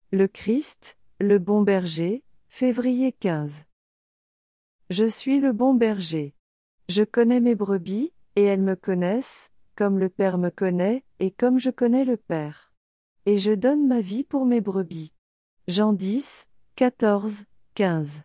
Le Christ, le bon berger, février 15. Je suis le bon berger. Je connais mes brebis, et elles me connaissent, comme le Père me connaît, et comme je connais le Père. Et je donne ma vie pour mes brebis. Jean 10, 14, 15.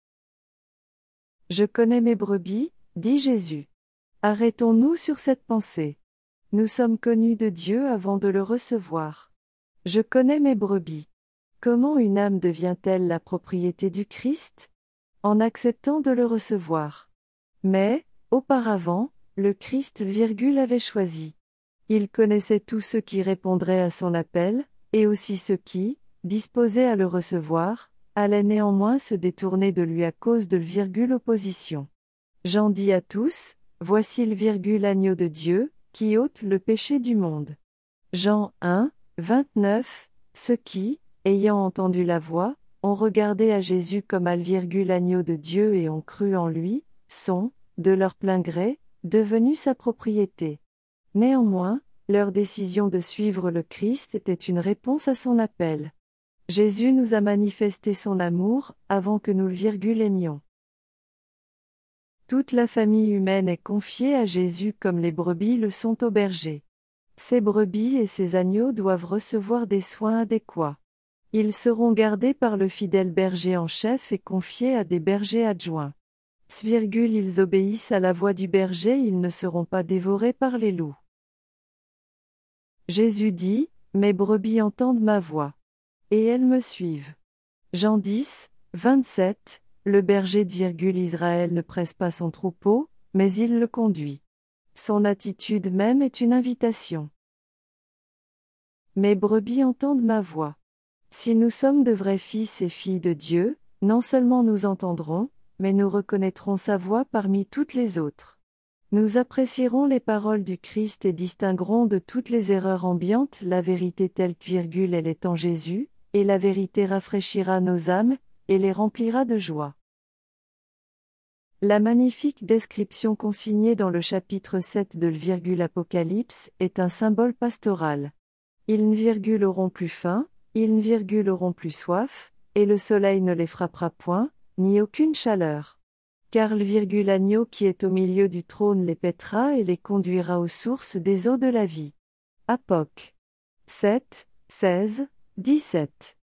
Je connais mes brebis, dit Jésus. Arrêtons-nous sur cette pensée. Nous sommes connus de Dieu avant de le recevoir. Je connais mes brebis. Comment une âme devient-elle la propriété du Christ? En acceptant de le recevoir. Mais, auparavant, le Christ, avait choisi. Il connaissait tous ceux qui répondraient à son appel, et aussi ceux qui, disposés à le recevoir, allaient néanmoins se détourner de lui à cause de opposition. Jean dit à tous, voici l'agneau de Dieu, qui ôte le péché du monde. Jean 1, 29, ceux qui, ayant entendu la voix, ont regardé à Jésus comme l'agneau de Dieu et ont cru en lui, sont, de leur plein gré, devenus sa propriété. Néanmoins, leur décision de suivre le Christ était une réponse à son appel. Jésus nous a manifesté son amour, avant que nous l'aimions. Toute la famille humaine est confiée à Jésus comme les brebis le sont au berger. Ces brebis et ces agneaux doivent recevoir des soins adéquats. Ils seront gardés par le fidèle berger en chef et confiés à des bergers adjoints. Ils obéissent à la voix du berger, ils ne seront pas dévorés par les loups. Jésus dit, mes brebis entendent ma voix. Et elles me suivent. Jean 10, 27, le berger Israël ne presse pas son troupeau, mais il le conduit. Son attitude même est une invitation. Mes brebis entendent ma voix. Si nous sommes de vrais fils et filles de Dieu, non seulement nous entendrons, mais nous reconnaîtrons sa voix parmi toutes les autres. Nous apprécierons les paroles du Christ et distinguerons de toutes les erreurs ambiantes la vérité telle qu'elle est en Jésus, et la vérité rafraîchira nos âmes, et les remplira de joie. La magnifique description consignée dans le chapitre 7 de l'Apocalypse est un symbole pastoral. Ils auront plus faim, ils auront plus soif, et le soleil ne les frappera point, ni aucune chaleur. Car l'agneau qui est au milieu du trône les paîtra et les conduira aux sources des eaux de la vie. Apoc. 7, 16, 17.